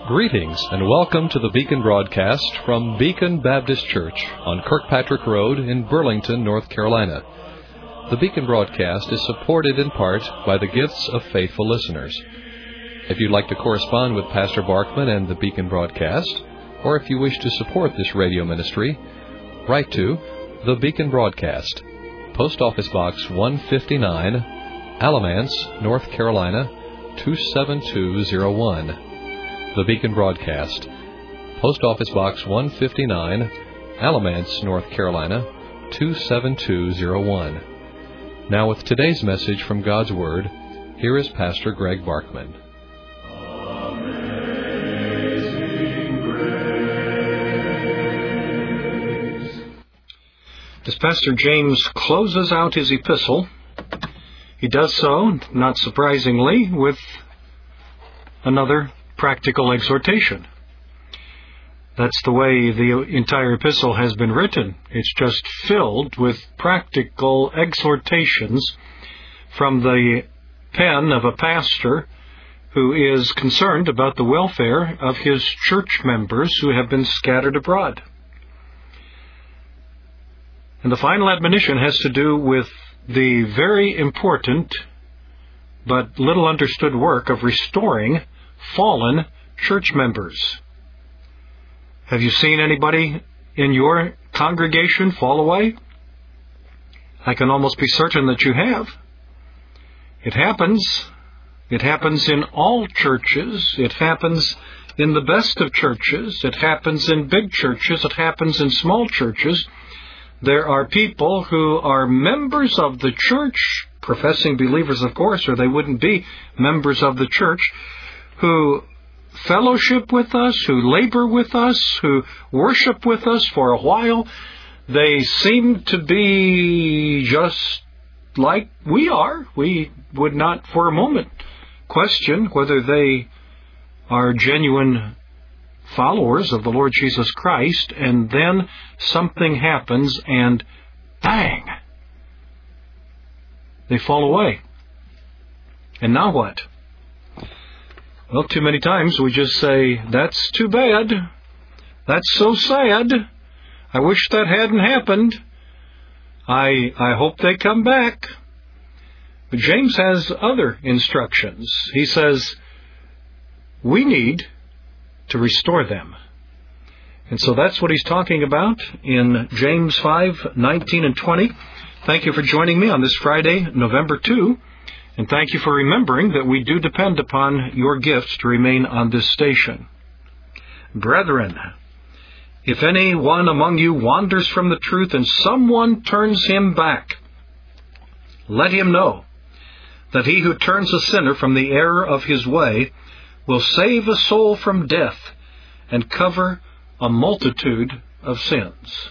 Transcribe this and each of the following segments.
Greetings and welcome to the Beacon broadcast from Beacon Baptist Church on Kirkpatrick Road in Burlington, North Carolina. The Beacon broadcast is supported in part by the gifts of faithful listeners. If you'd like to correspond with Pastor Barkman and the Beacon broadcast, or if you wish to support this radio ministry, write to the Beacon broadcast, Post Office Box 159, Alamance, North Carolina 27201. The Beacon broadcast, Post Office Box 159, Alamance, North Carolina 27201. Now with today's message from God's Word, here is Pastor Greg Barkman. As Pastor James closes out his epistle, he does so, not surprisingly, with another practical exhortation. That's the way the entire epistle has been written. It's just filled with practical exhortations from the pen of a pastor who is concerned about the welfare of his church members who have been scattered abroad. And the final admonition has to do with the very important but little understood work of restoring fallen church members. Have you seen anybody in your congregation fall away? I can almost be certain that you have. It happens. It happens in all churches. It happens in the best of churches. It happens in big churches. It happens in small churches. There are people who are members of the church, professing believers, of course, or they wouldn't be members of the church, who fellowship with us, who labor with us, who worship with us for a while. They seem to be just like we are. We would not for a moment question whether they are genuine followers of the Lord Jesus Christ, and then something happens and bang, they fall away. And now what? Well, too many times we just say, that's too bad. That's so sad. I wish that hadn't happened. I hope they come back. But James has other instructions. He says, we need to restore them. And so that's what he's talking about in James 5:19 and 20. Thank you for joining me on this Friday, November 2. And thank you for remembering that we do depend upon your gifts to remain on this station. Brethren, if any one among you wanders from the truth and someone turns him back, let him know that he who turns a sinner from the error of his way will save a soul from death and cover a multitude of sins.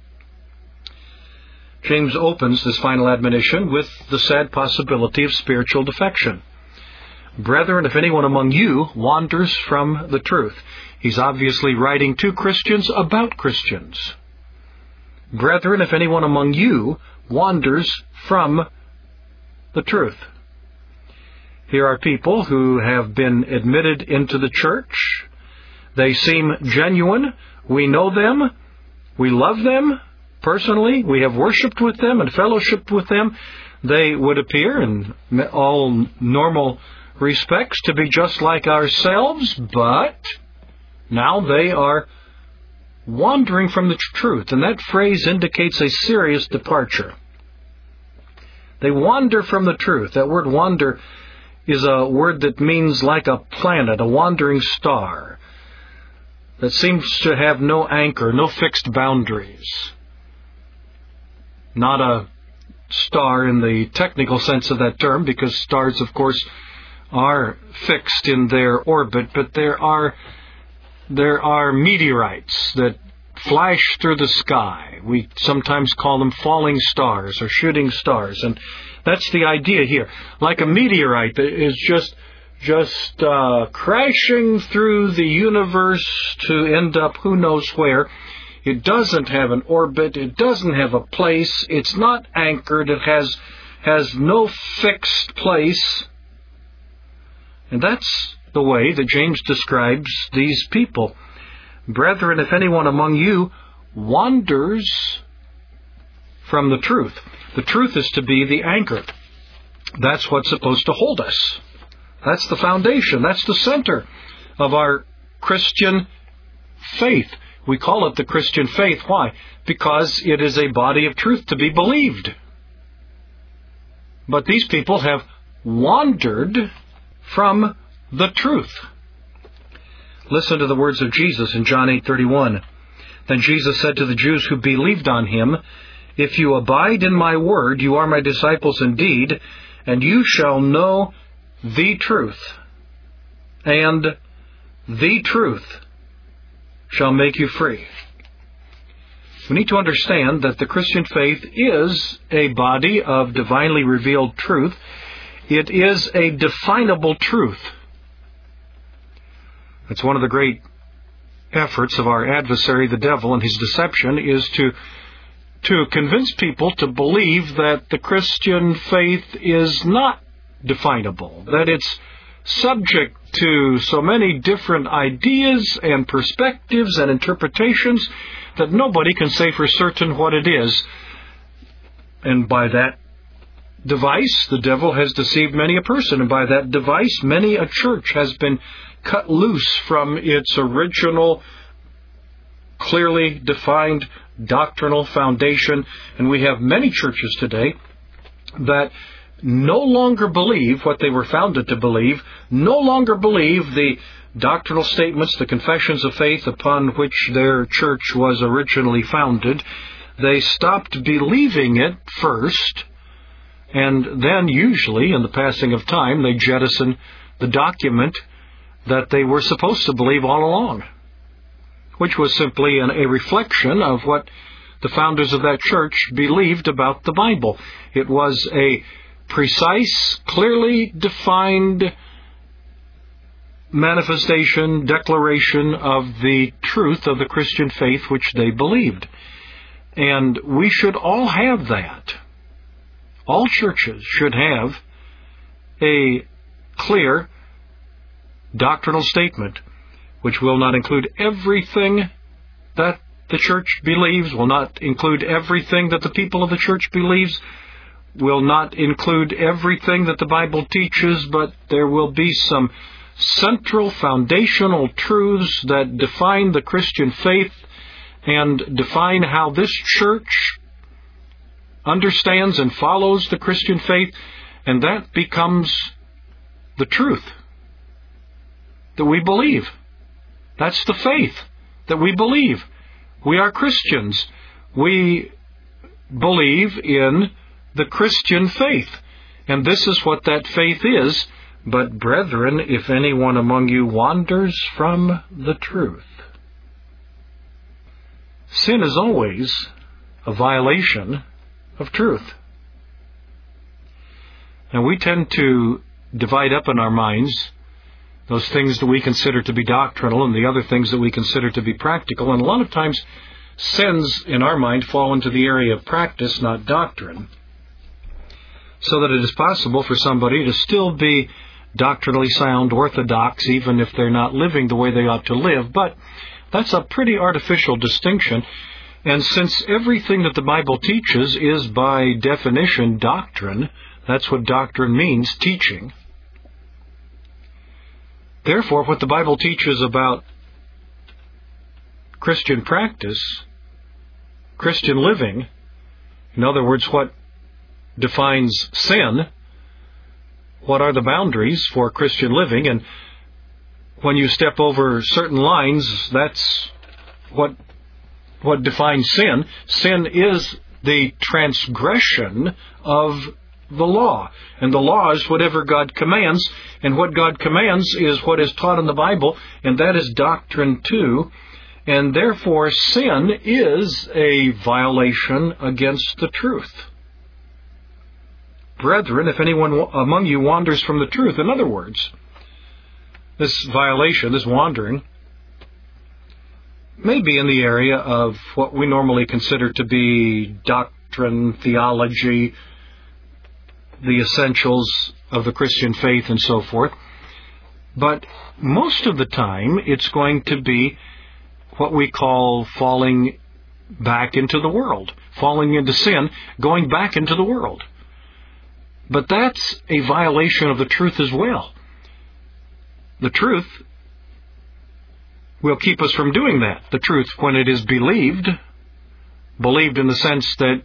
James opens this final admonition with the sad possibility of spiritual defection. Brethren, if anyone among you wanders from the truth. He's obviously writing to Christians about Christians. Brethren, if anyone among you wanders from the truth. Here are people who have been admitted into the church. They seem genuine. We know them. We love them. Personally, we have worshipped with them and fellowshiped with them. They would appear in all normal respects to be just like ourselves, but now they are wandering from the truth. And that phrase indicates a serious departure. They wander from the truth. That word wander is a word that means like a planet, a wandering star, that seems to have no anchor, no fixed boundaries. Not a star in the technical sense of that term, because stars, of course, are fixed in their orbit, but there are meteorites that flash through the sky. We sometimes call them falling stars or shooting stars, and that's the idea here. Like a meteorite that is just crashing through the universe to end up who knows where. It doesn't have an orbit. It doesn't have a place. It's not anchored. It has no fixed place. And that's the way that James describes these people. Brethren, if anyone among you wanders from the truth. The truth is to be the anchor. That's what's supposed to hold us. That's the foundation. That's the center of our Christian faith. We call it the Christian faith. Why? Because it is a body of truth to be believed. But these people have wandered from the truth. Listen to the words of Jesus in John 8:31. Then Jesus said to the Jews who believed on him, "If you abide in my word, you are my disciples indeed, and you shall know the truth, and the truth shall make you free." We need to understand that the Christian faith is a body of divinely revealed truth. It is a definable truth. It's one of the great efforts of our adversary, the devil, and his deception is to convince people to believe that the Christian faith is not definable, that it's subject to so many different ideas and perspectives and interpretations that nobody can say for certain what it is. And by that device, the devil has deceived many a person, and by that device, many a church has been cut loose from its original, clearly defined doctrinal foundation. And we have many churches today that no longer believe what they were founded to believe, no longer believe the doctrinal statements, the confessions of faith upon which their church was originally founded. They stopped believing it first, and then usually, in the passing of time, they jettison the document that they were supposed to believe all along, which was simply a reflection of what the founders of that church believed about the Bible. It was a precise, clearly defined manifestation, declaration of the truth of the Christian faith which they believed. And we should all have that. All churches should have a clear doctrinal statement which will not include everything that the church believes, will not include everything that the people of the church believes, will not include everything that the Bible teaches, but there will be some central foundational truths that define the Christian faith and define how this church understands and follows the Christian faith, and that becomes the truth that we believe. That's the faith that we believe. We are Christians. We believe in the Christian faith, and this is what that faith is. But brethren, if anyone among you wanders from the truth. Sin is always a violation of truth. And we tend to divide up in our minds those things that we consider to be doctrinal and the other things that we consider to be practical. And a lot of times, sins in our mind fall into the area of practice, not doctrine. So that it is possible for somebody to still be doctrinally sound, orthodox, even if they're not living the way they ought to live. But that's a pretty artificial distinction. And since everything that the Bible teaches is by definition doctrine, that's what doctrine means, teaching. Therefore, what the Bible teaches about Christian practice, Christian living, in other words, what defines sin, what are the boundaries for Christian living, and when you step over certain lines, that's what defines sin. Sin is the transgression of the law. And the law is whatever God commands, and what God commands is what is taught in the Bible, and that is doctrine too. And therefore, sin is a violation against the truth. Brethren, if anyone among you wanders from the truth, in other words, this violation, this wandering, may be in the area of what we normally consider to be doctrine, theology, the essentials of the Christian faith, and so forth. But most of the time, it's going to be what we call falling back into the world, falling into sin, going back into the world. But that's a violation of the truth as well. The truth will keep us from doing that. The truth, when it is believed in the sense that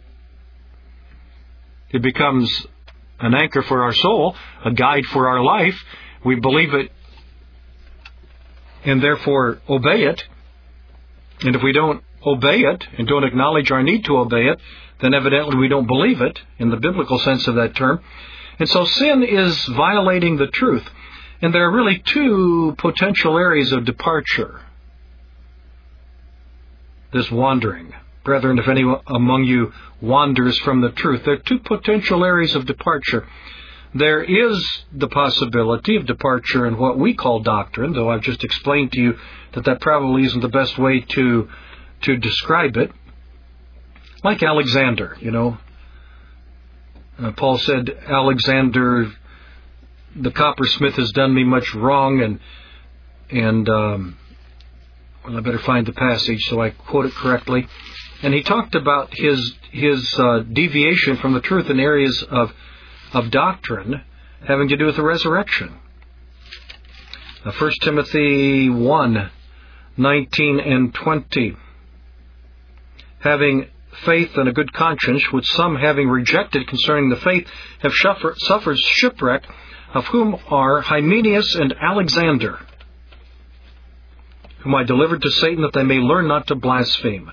it becomes an anchor for our soul, a guide for our life, we believe it and therefore obey it. And if we don't obey it and don't acknowledge our need to obey it, then evidently we don't believe it in the biblical sense of that term. And so sin is violating the truth. And there are really two potential areas of departure. This wandering. Brethren, if anyone among you wanders from the truth, there are two potential areas of departure. There is the possibility of departure in what we call doctrine, though I've just explained to you that probably isn't the best way to describe it. Like Alexander, Paul said, Alexander, the coppersmith, has done me much wrong, and I better find the passage so I quote it correctly. And he talked about his deviation from the truth in areas of doctrine having to do with the resurrection. 1 Timothy 1, 19 and 20. Having faith and a good conscience, which some, having rejected concerning the faith, have suffered shipwreck, of whom are Hymenaeus and Alexander, whom I delivered to Satan, that they may learn not to blaspheme.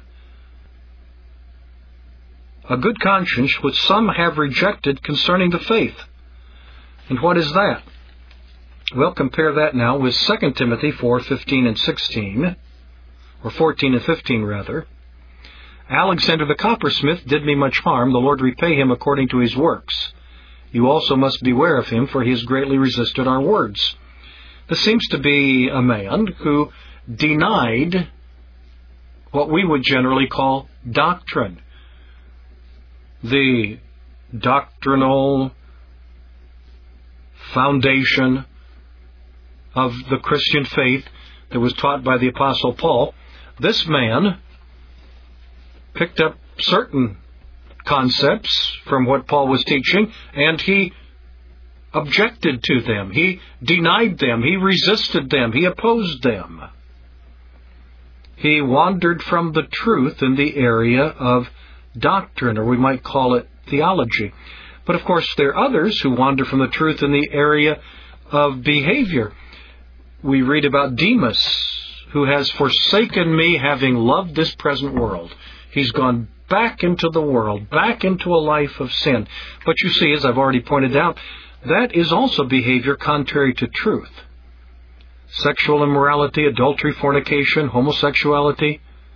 A good conscience, which some have rejected concerning the faith. And what is that? Well, compare that now with 2 Timothy 4:15 and 16, or 14 and 15 rather. Alexander the coppersmith did me much harm. The Lord repay him according to his works. You also must beware of him, for he has greatly resisted our words. This seems to be a man who denied what we would generally call doctrine. The doctrinal foundation of the Christian faith that was taught by the Apostle Paul. This man picked up certain concepts from what Paul was teaching, and he objected to them. He denied them. He resisted them. He opposed them. He wandered from the truth in the area of doctrine, or we might call it theology. But of course, there are others who wander from the truth in the area of behavior. We read about Demas, who has forsaken me, having loved this present world. He's gone back into the world, back into a life of sin. But you see, as I've already pointed out, that is also behavior contrary to truth. Sexual immorality, adultery, fornication, homosexuality,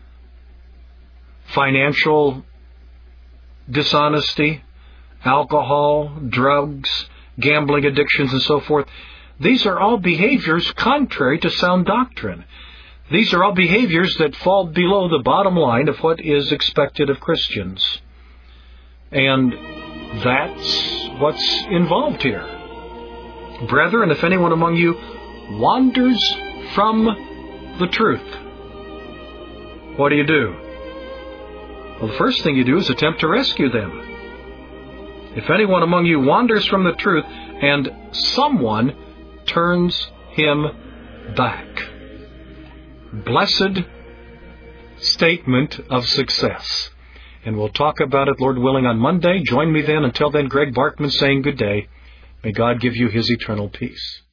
financial dishonesty, alcohol, drugs, gambling addictions, and so forth. These are all behaviors contrary to sound doctrine. These are all behaviors that fall below the bottom line of what is expected of Christians. And that's what's involved here. Brethren, if anyone among you wanders from the truth, what do? Well, the first thing you do is attempt to rescue them. If anyone among you wanders from the truth, and someone turns him back. Blessed statement of success. And we'll talk about it, Lord willing, on Monday. Join me then. Until then, Greg Barkman saying good day. May God give you His eternal peace.